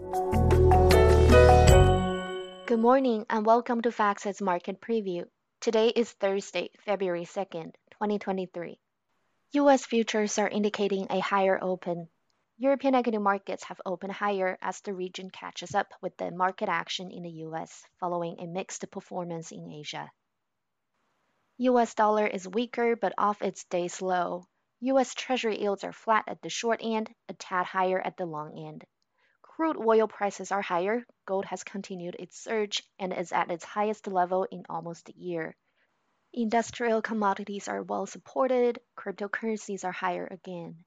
Good morning and welcome to FactSet's Market Preview. Today is Thursday, February 2nd, 2023. US futures are indicating a higher open. European equity markets have opened higher as the region catches up with the market action in the US following a mixed performance in Asia. US dollar is weaker but off its day's low. US Treasury yields are flat at the short end, a tad higher at the long end. Crude oil prices are higher, gold has continued its surge and is at its highest level in almost a year. Industrial commodities are well supported, cryptocurrencies are higher again.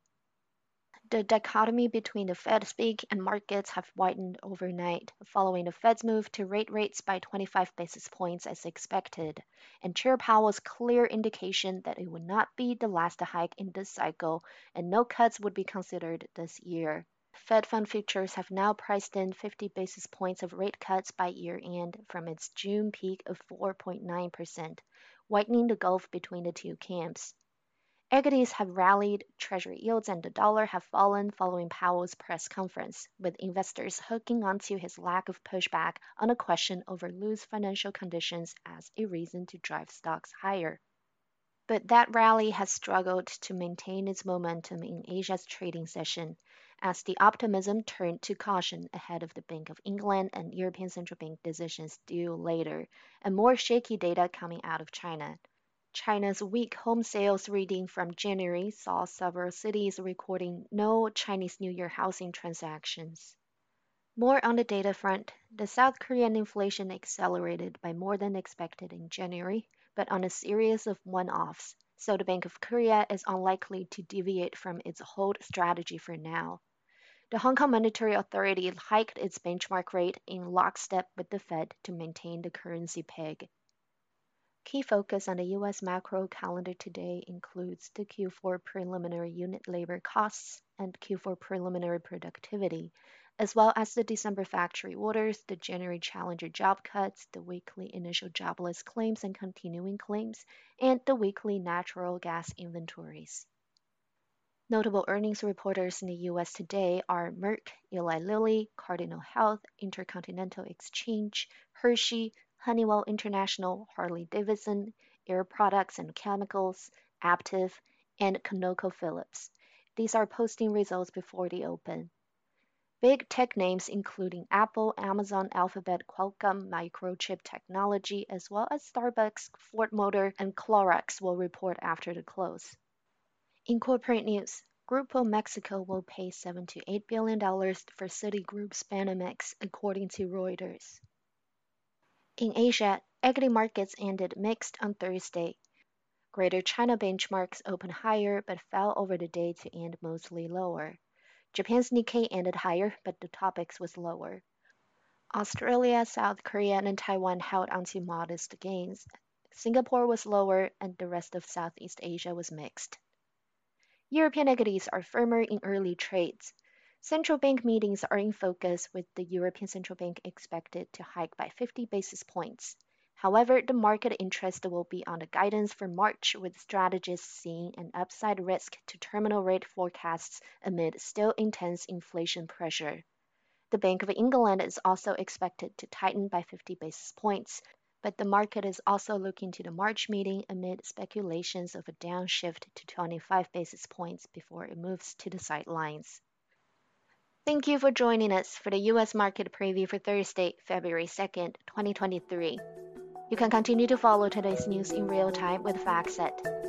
The dichotomy between the Fed speak and markets have widened overnight, following the Fed's move to rate rates by 25 basis points as expected, and Chair Powell's clear indication that it would not be the last hike in this cycle and no cuts would be considered this year. Fed fund futures have now priced in 50 basis points of rate cuts by year end from its June peak of 4.9%, widening the gulf between the two camps. Equities have rallied, Treasury yields and the dollar have fallen following Powell's press conference, with investors hooking onto his lack of pushback on a question over loose financial conditions as a reason to drive stocks higher. But that rally has struggled to maintain its momentum in Asia's trading session, as the optimism turned to caution ahead of the Bank of England and European Central Bank decisions due later, and more shaky data coming out of China. China's weak home sales reading from January saw several cities recording no Chinese New Year housing transactions. More on the data front, the South Korean inflation accelerated by more than expected in January, but on a series of one-offs, so the Bank of Korea is unlikely to deviate from its hold strategy for now. The Hong Kong Monetary Authority hiked its benchmark rate in lockstep with the Fed to maintain the currency peg. Key focus on the U.S. macro calendar today includes the Q4 preliminary unit labor costs and Q4 preliminary productivity, as well as the December factory orders, the January challenger job cuts, the weekly initial jobless claims and continuing claims, and the weekly natural gas inventories. Notable earnings reporters in the U.S. today are Merck, Eli Lilly, Cardinal Health, Intercontinental Exchange, Hershey, Honeywell International, Harley-Davidson, Air Products and Chemicals, Aptiv, and ConocoPhillips. These are posting results before the open. Big tech names including Apple, Amazon, Alphabet, Qualcomm, Microchip Technology, as well as Starbucks, Ford Motor, and Clorox will report after the close. In corporate news, Grupo Mexico will pay $7 to $8 billion for Citigroup's Banamex, according to Reuters. In Asia, equity markets ended mixed on Thursday. Greater China benchmarks opened higher but fell over the day to end mostly lower. Japan's Nikkei ended higher, but the Topix was lower. Australia, South Korea, and Taiwan held onto modest gains. Singapore was lower, and the rest of Southeast Asia was mixed. European equities are firmer in early trades. Central bank meetings are in focus, with the European Central Bank expected to hike by 50 basis points. However, the market interest will be on the guidance for March, with strategists seeing an upside risk to terminal rate forecasts amid still intense inflation pressure. The Bank of England is also expected to tighten by 50 basis points, but the market is also looking to the March meeting amid speculations of a downshift to 25 basis points before it moves to the sidelines. Thank you for joining us for the U.S. market preview for Thursday, February 2nd, 2023. You can continue to follow today's news in real time with FactSet.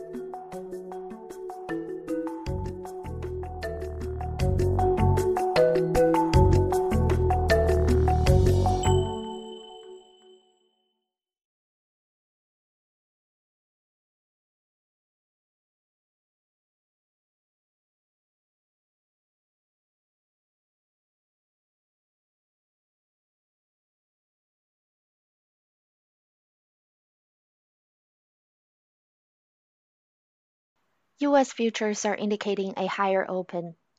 U.S. futures are indicating a higher open.